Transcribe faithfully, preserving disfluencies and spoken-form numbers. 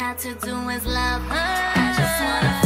got to do is love her. I just wanna